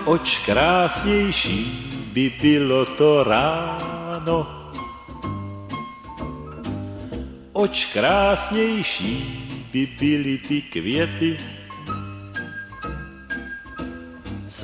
Oč krásnější by bylo to ráno. Oč krásnější by byly ty květy,